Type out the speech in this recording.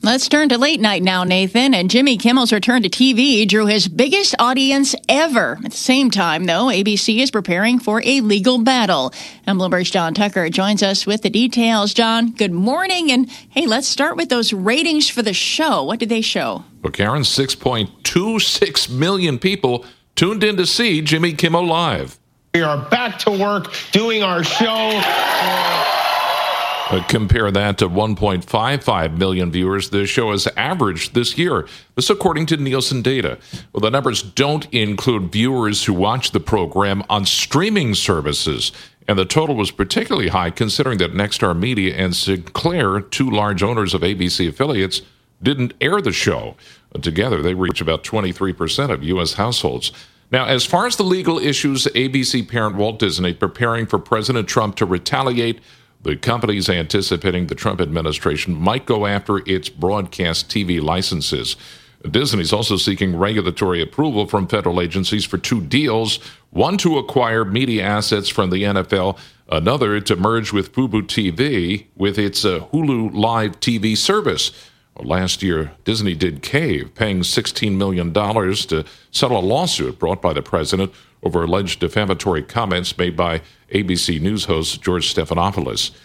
Let's turn to late night now, Nathan. And Jimmy Kimmel's return to TV drew his biggest audience ever. At the same time, though, ABC is preparing for a legal battle. And Bloomberg's John Tucker joins us with the details. John, good morning. And hey, let's start with those ratings for the show. What did they show? Well, Karen, 6.26 million people tuned in to see Jimmy Kimmel Live. We are back to work doing our show. Compare that to 1.55 million viewers the show has averaged this year. This according to Nielsen data. Well, the numbers don't include viewers who watch the program on streaming services. And the total was particularly high considering that Nexstar Media and Sinclair, two large owners of ABC affiliates, didn't air the show. Together, they reach about 23% of U.S. households. Now, as far as the legal issues, ABC parent Walt Disney preparing for President Trump to retaliate. The company's anticipating the Trump administration might go after its broadcast TV licenses. Disney's also seeking regulatory approval from federal agencies for two deals, one to acquire media assets from the NFL, another to merge with Fubo TV with its Hulu Live TV service. Well, last year, Disney did cave, paying $16 million to settle a lawsuit brought by the president over alleged defamatory comments made by ABC News host George Stephanopoulos.